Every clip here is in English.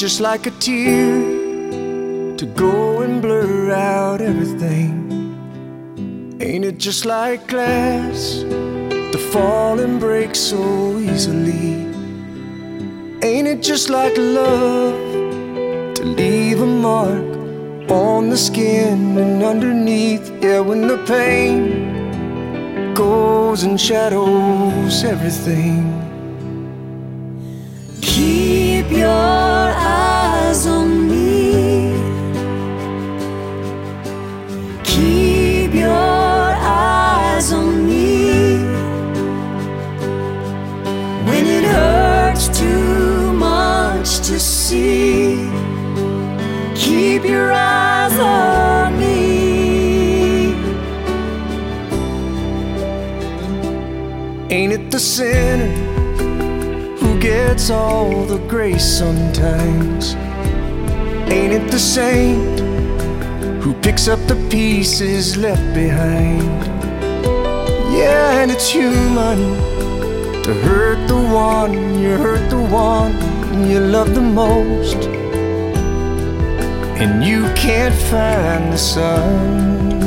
just like a tear to go and blur out everything? Ain't it just like glass to fall and break so easily? Ain't it just like love to leave a mark on the skin and underneath? Yeah, when the pain goes and shadows everything. Keep your eyes on me. Keep your eyes on me. When it hurts too much to see, keep your eyes on me. Ain't it the sinner who gets all the grace sometimes? Ain't it the saint who picks up the pieces left behind? Yeah, and it's human to hurt the one you hurt, the one you love the most, and you can't find the sun.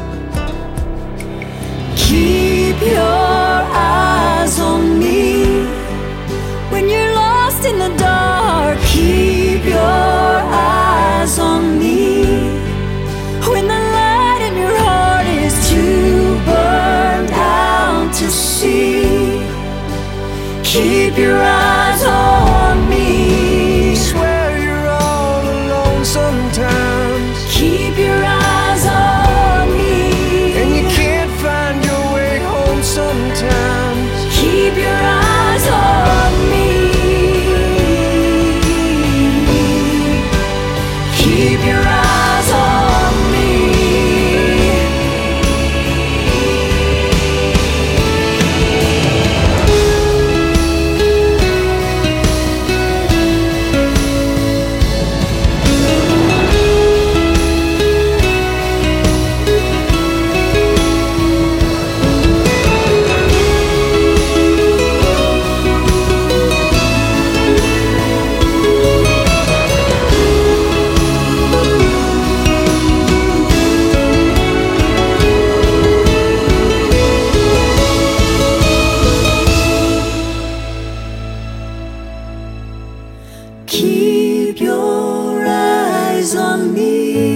Keep your eyes on me. When you're lost in the dark, keep your eyes on me. When the light in your heart is too burned out to see, keep your eyes on me. Swear you're all alone sometimes. Keep your eyes on me. And you can't find your way home sometimes. Keep your eyes on me. Keep your eyes on me. Keep your eyes on me.